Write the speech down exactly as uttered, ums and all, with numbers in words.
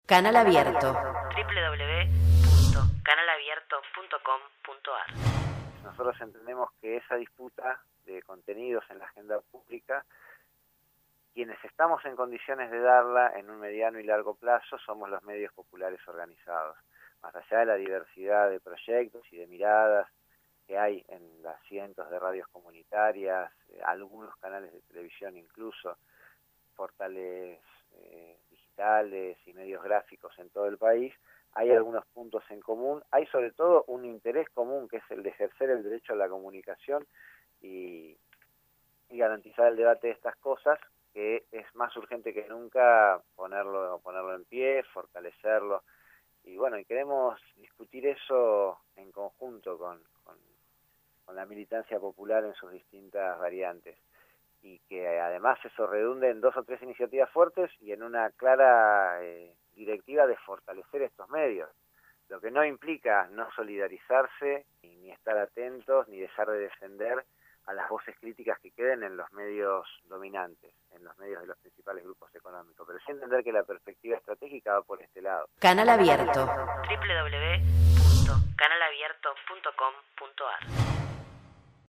Canal Abierto. doble u doble u doble u punto canal abierto punto com punto a r. Nosotros entendemos que esa disputa de contenidos en la agenda pública, quienes estamos en condiciones de darla en un mediano y largo plazo somos los medios populares organizados. Más allá de la diversidad de proyectos y de miradas que hay en las cientos de radios comunitarias, eh, algunos canales de televisión incluso, portales eh, digitales y medios gráficos en todo el país, hay algunos puntos en común, hay sobre todo un interés común que es el de ejercer el derecho a la comunicación y, y garantizar el debate de estas cosas, que es más urgente que nunca ponerlo, ponerlo en pie, fortalecerlo, y bueno, y queremos discutir eso en conjunto con, con, con la militancia popular en sus distintas variantes, y que además eso redunde en dos o tres iniciativas fuertes y en una clara eh, directiva de fortalecer estos medios, lo que no implica no solidarizarse, ni, ni estar atentos, ni dejar de defender a las voces críticas que queden en los medios dominantes, en los medios de los principales grupos económicos, pero sí entender que la perspectiva estratégica va por este lado. Canal Abierto. doble u doble u doble u punto canal abierto punto com punto a r.